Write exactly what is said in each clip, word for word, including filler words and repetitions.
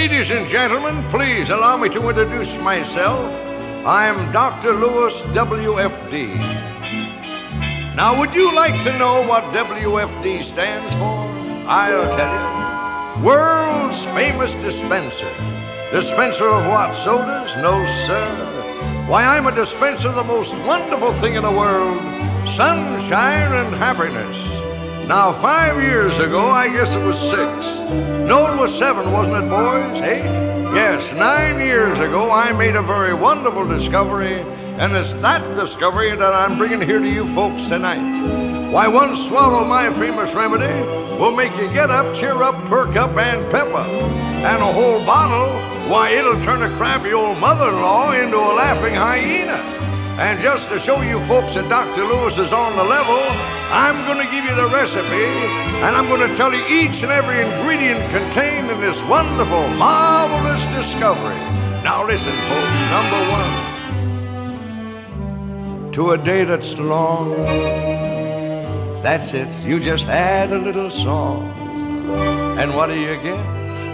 Ladies and gentlemen, please allow me to introduce myself. I'm Doctor Lewis, W F D. Now, would you like to know what W F D stands for? I'll tell you. World's famous dispenser. Dispenser of what? Sodas? No, sir. Why, I'm a dispenser of the most wonderful thing in the world, sunshine and happiness. Now, five years ago, I guess it was six. No, it was seven, wasn't it, boys? Eight? Yes, nine years ago, I made a very wonderful discovery, and it's that discovery that I'm bringing here to you folks tonight. Why, one swallow of my famous remedy will make you get up, cheer up, perk up, and pep up. And a whole bottle, why, it'll turn a crabby old mother-in-law into a laughing hyena. And just to show you folks that Doctor Lewis is on the level, I'm going to give you the recipe, and I'm going to tell you each and every ingredient contained in this wonderful, marvelous discovery. Now listen, folks. Number one, to a day that's long, that's it. You just add a little song, and what do you get?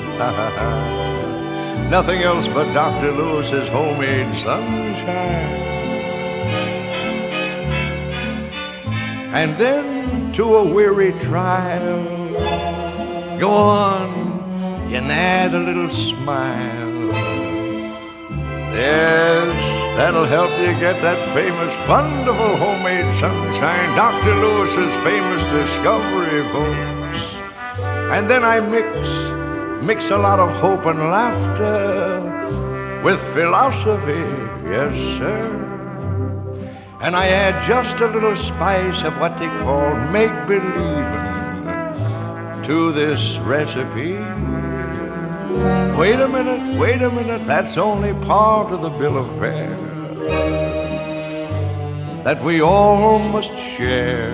Nothing else but Doctor Lewis's homemade sunshine. And then to a weary trial, go on, you add a little smile. Yes, that'll help you get that famous, wonderful homemade sunshine, Doctor Lewis's famous discovery, folks. And then I mix, mix a lot of hope and laughter with philosophy, yes, sir. And I add just a little spice of what they call make-believing to this recipe. Wait a minute, wait a minute, that's only part of the bill of fare that we all must share.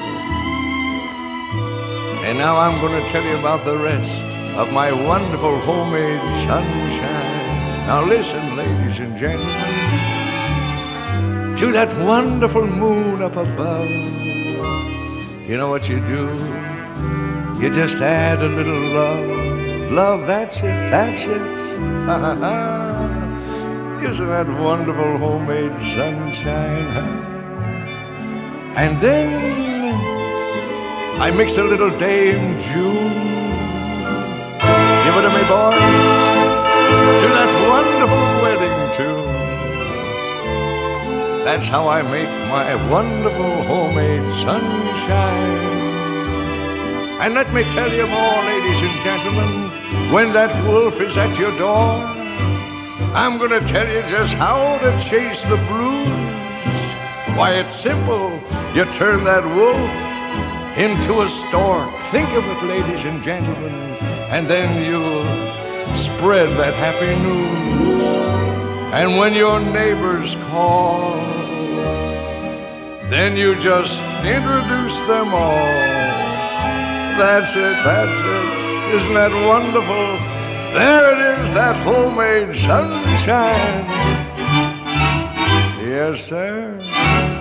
And now I'm going to tell you about the rest of my wonderful homemade sunshine. Now listen, ladies and gentlemen, to that wonderful moon up above. You know what you do? You just add a little love. Love, that's it, that's it. Isn't that wonderful homemade sunshine, huh? And then I mix a little Dame June. Give it to me, boys. To that wonderful wedding tune. That's how I make my wonderful homemade sunshine. And let me tell you more, ladies and gentlemen, when that wolf is at your door, I'm gonna tell you just how to chase the blues. Why, it's simple. You turn that wolf into a stork. Think of it, ladies and gentlemen, and then you spread that happy news. And when your neighbors call, then you just introduce them all. That's it, that's it. Isn't that wonderful? There it is, that homemade sunshine. Yes, sir.